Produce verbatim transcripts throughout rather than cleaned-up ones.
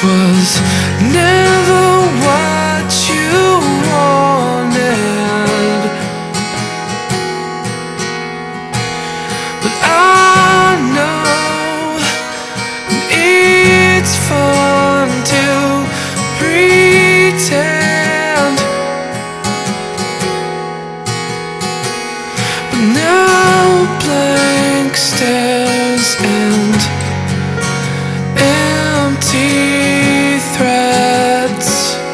was never what you wanted, but I know it's fun to pretend. But now blank stares and empty threads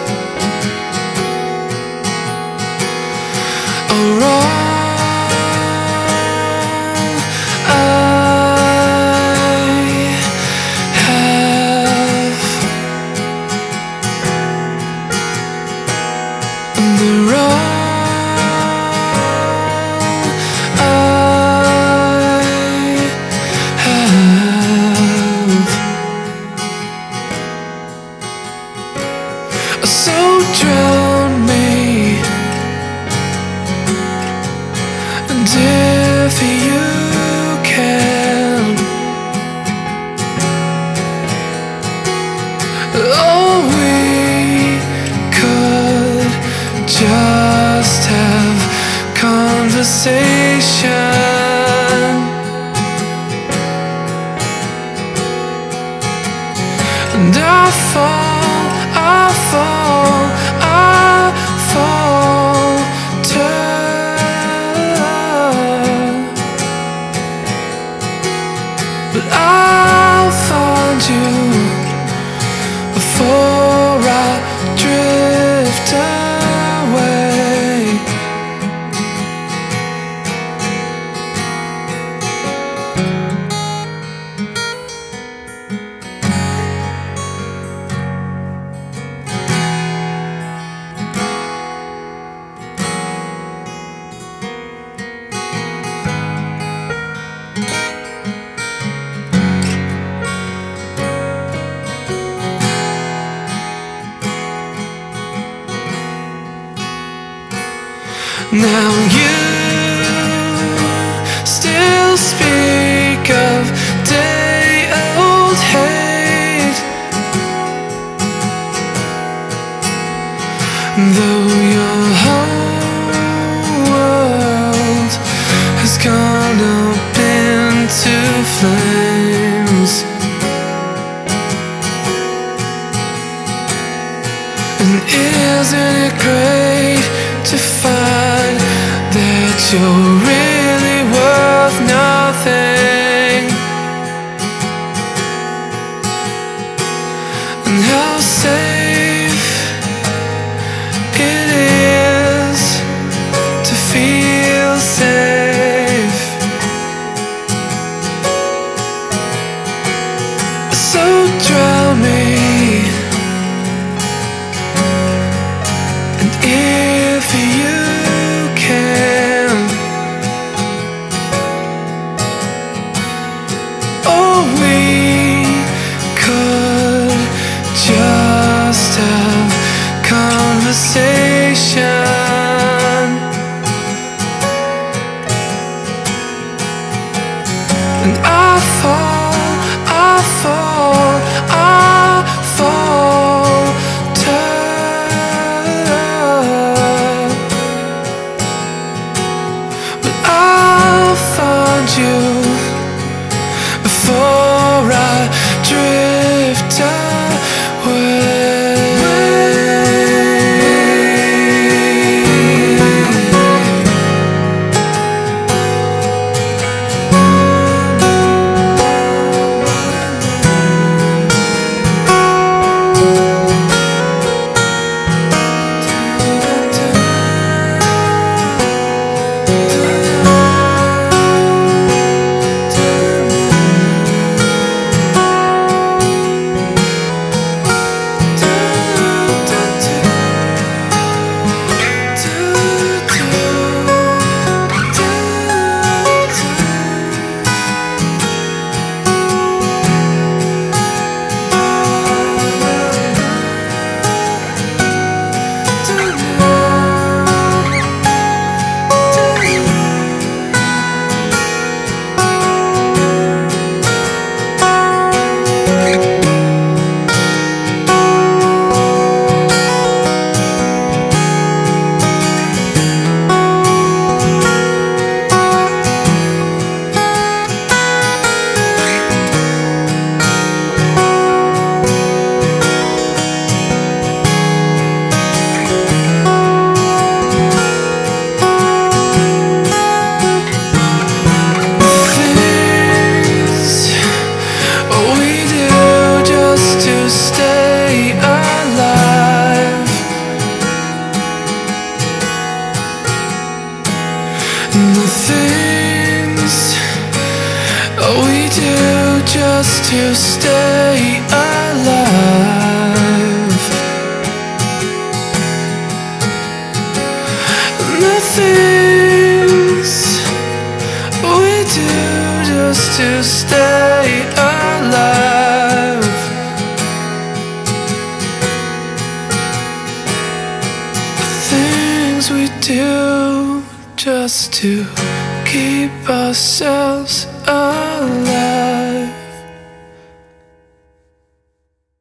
are all I have, and they're all I have. So drown me, and if you can, oh, we could just have conversation, and I fall, I fall, I falter, but I'll find you before I drift away. Now you still speak of day-old hate, though your whole world has gone up into flames. And isn't it great to find that you're really worth nothing, and how safe it is to feel safe? So drown me, and if you can, oh, we could just just to stay alive. The things we do just to stay alive. The things we do just to keep ourselves alive.